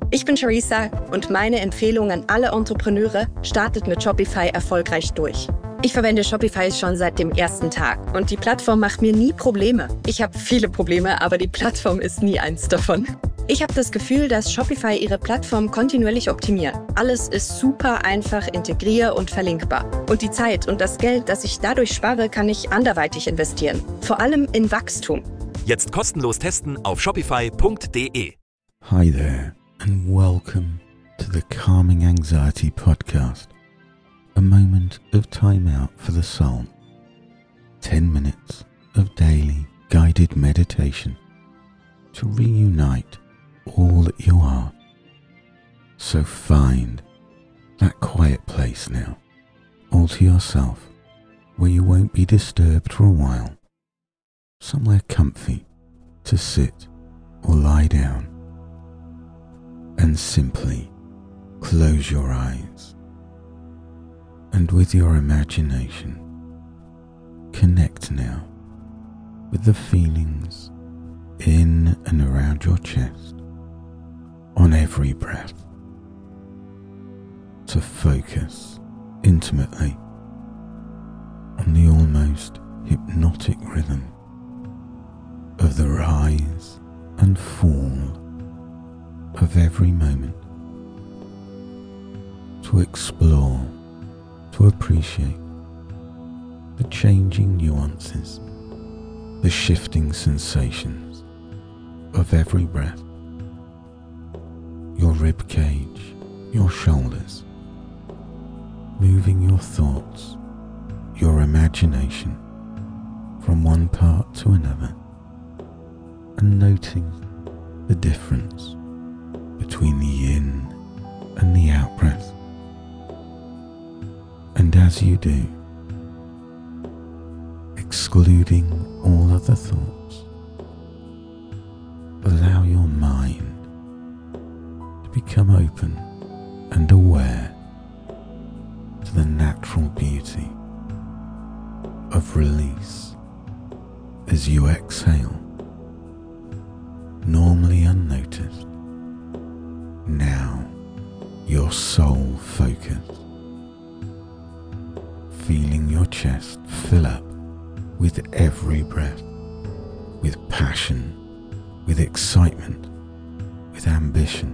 Ich bin Charissa und meine Empfehlung an alle Entrepreneure: startet mit Shopify erfolgreich durch. Ich verwende Shopify schon seit dem ersten Tag und die Plattform macht mir nie Probleme. Ich habe viele Probleme, aber die Plattform ist nie eins davon. Ich habe das Gefühl, dass Shopify ihre Plattform kontinuierlich optimiert. Alles ist super einfach integrier- und verlinkbar. Und die Zeit und das Geld, das ich dadurch spare, kann ich anderweitig investieren. Vor allem in Wachstum. Jetzt kostenlos testen auf shopify.de. Hi there and welcome to the Calming Anxiety Podcast. A moment of time out for the soul. 10 minutes of daily guided meditation to reunite all that you are. So find that quiet place now, all to yourself, where you won't be disturbed for a while. Somewhere comfy to sit or lie down. And simply close your eyes. And with your imagination, connect now with the feelings in and around your chest on every breath, to focus intimately on the almost hypnotic rhythm of the rise and fall of every moment, to explore, to appreciate the changing nuances, the shifting sensations of every breath, your rib cage, your shoulders, moving your thoughts, your imagination from one part to another, and noting the difference between the in and the out breath. And as you do, excluding all other thoughts, allow your mind to become open and aware to the natural beauty of release as you exhale, normally unnoticed. Now your soul focused, feeling your chest fill up with every breath, with passion, with excitement, with ambition.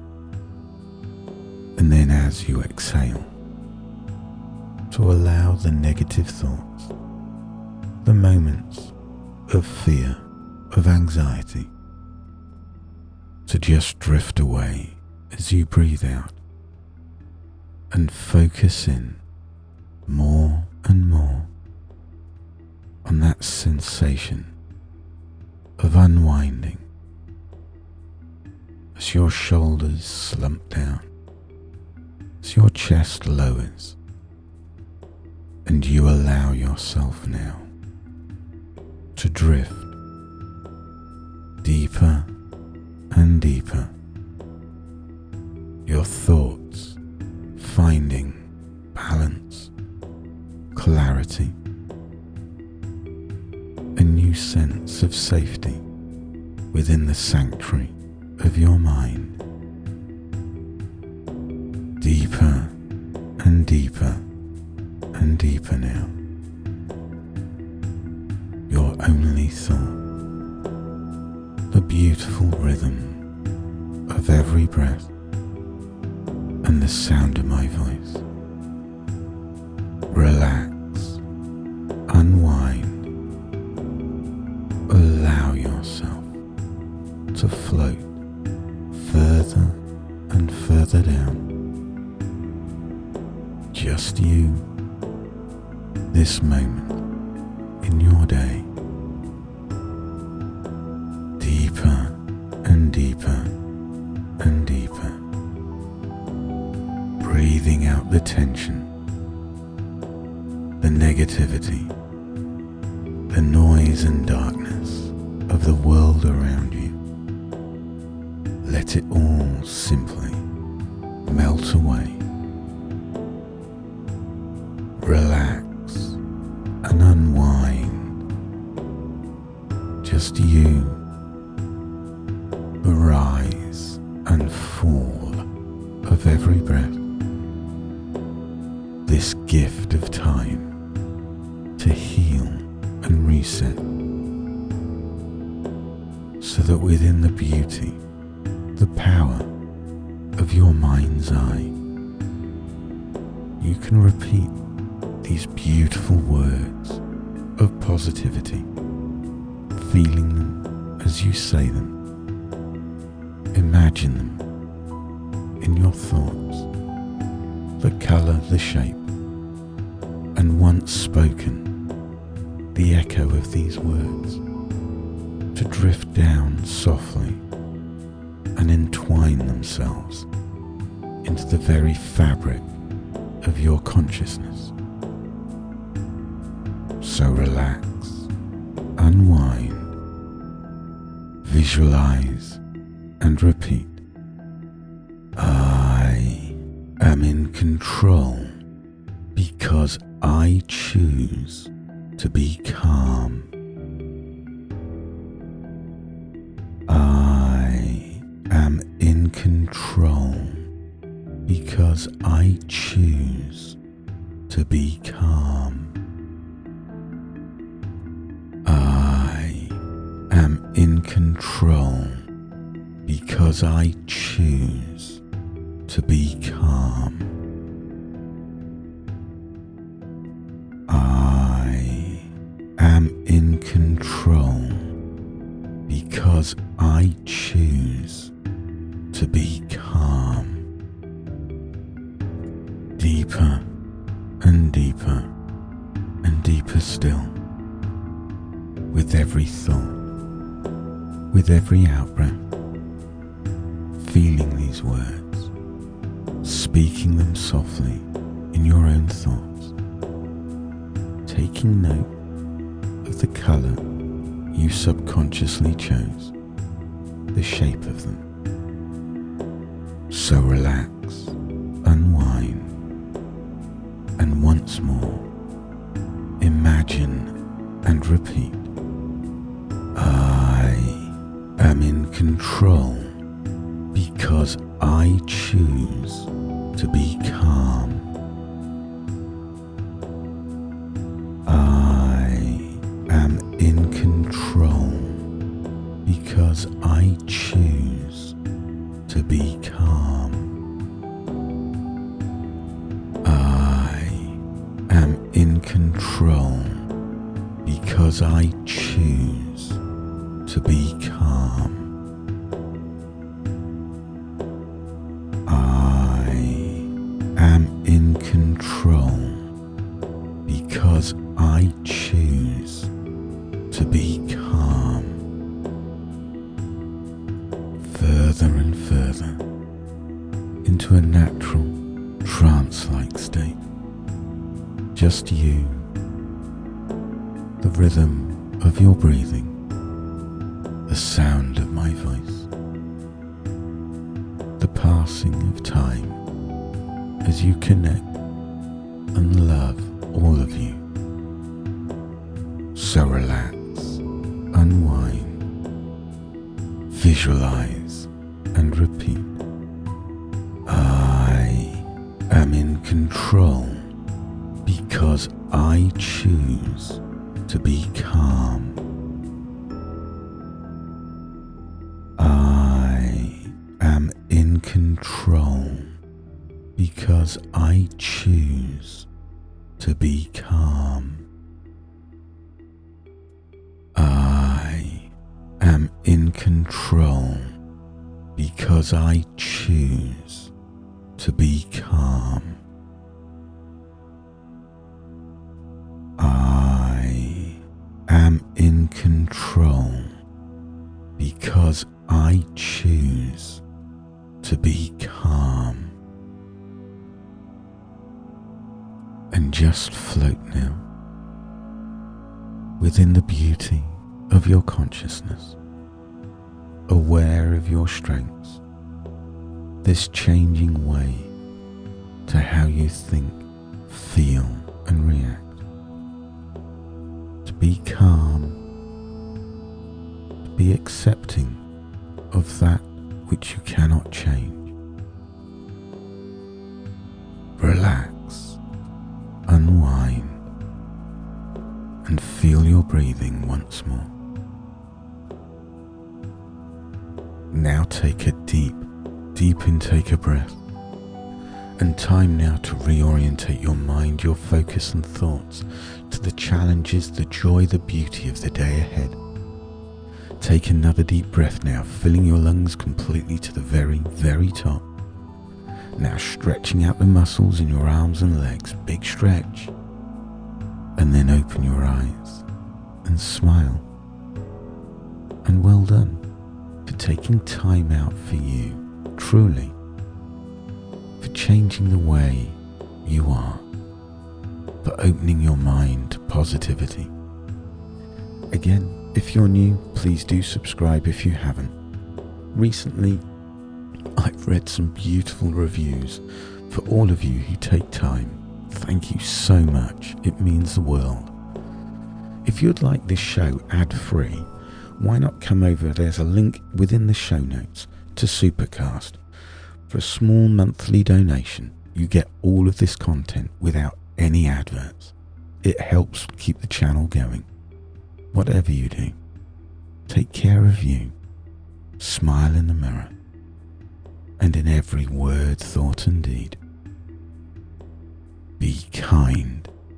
And then as you exhale, to allow the negative thoughts, the moments of fear, of anxiety, to just drift away as you breathe out and focus in more and more on that sensation of unwinding as your shoulders slump down, as your chest lowers, and you allow yourself now to drift deeper and deeper, your thoughts finding balance, clarity, a new sense of safety within the sanctuary of your mind. Deeper and deeper and deeper now. Your only thought, the beautiful rhythm of every breath and the sound of my voice. Relax, unwind, allow yourself to float further and further down. Just you, this moment in your day. Deeper and deeper and deeper. Breathing out the tension, the negativity, the noise and darkness of the world around you. Let it all simply melt away. Relax and unwind. Just you, rise and fall all of every breath. This gift of time to heal and reset, so that within the beauty, the power of your mind's eye, you can repeat these beautiful words of positivity, feeling them as you say them. Imagine them in your thoughts, the colour, the shape, and once spoken, the echo of these words to drift down softly and entwine themselves into the very fabric of your consciousness. So relax, unwind, visualize and repeat. I am in control because I choose to be calm. I am in control because I choose to be calm. I am in control because I choose to be calm. I am in control because I choose to be calm. Deeper and deeper and deeper still, with every thought, with every out-breath, feeling these words, speaking them softly in your own thoughts, taking note of the colour you subconsciously chose, the shape of them. So relax, unwind, and once more, imagine and repeat. I am in control because I choose to be calm. I am in control because I choose to be calm. I am in control because I choose to be calm. I am in control because I choose to be calm. Further and further into a natural trance-like state. Just you, the rhythm of your breathing, the sound of my voice, the passing of time as you connect and love all of you. So relax, unwind, visualize and repeat. I am in control because I choose to be calm. I am in control because I choose to be calm. I am in control because I choose to be calm. I am in control because I choose to be calm. And just float now within the beauty of your consciousness, aware of your strengths, this changing way to how you think, feel and react. To be calm, to be accepting of that which you cannot change, once more. Now take a deep intake of breath. And time now to reorientate your mind, your focus and thoughts to the challenges, the joy, the beauty of the day ahead. Take another deep breath now, filling your lungs completely to the very, very top. Now stretching out the muscles in your arms and legs, big stretch. And then open your eyes and smile. And well done for taking time out for you, truly. For changing the way you are, for opening your mind to positivity. Again, if you're new, please do subscribe if you haven't. Recently, I've read some beautiful reviews for all of you who take time. Thank you so much, it means the world. If you'd like this show ad-free, why not come over, there's a link within the show notes to Supercast. For a small monthly donation, you get all of this content without any adverts. It helps keep the channel going. Whatever you do, take care of you. Smile in the mirror. And in every word, thought and deed, be kind.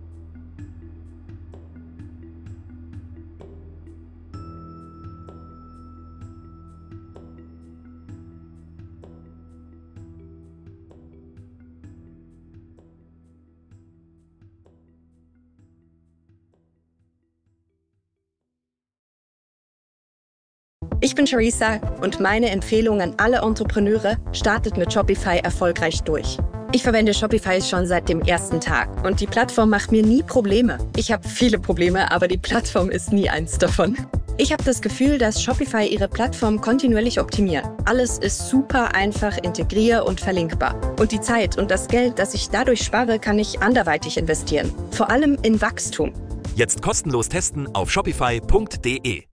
Ich bin Charissa und meine Empfehlung an alle Entrepreneure: startet mit Shopify erfolgreich durch. Ich verwende Shopify schon seit dem ersten Tag und die Plattform macht mir nie Probleme. Ich habe viele Probleme, aber die Plattform ist nie eins davon. Ich habe das Gefühl, dass Shopify ihre Plattform kontinuierlich optimiert. Alles ist super einfach integrier- und verlinkbar. Und die Zeit und das Geld, das ich dadurch spare, kann ich anderweitig investieren. Vor allem in Wachstum. Jetzt kostenlos testen auf shopify.de.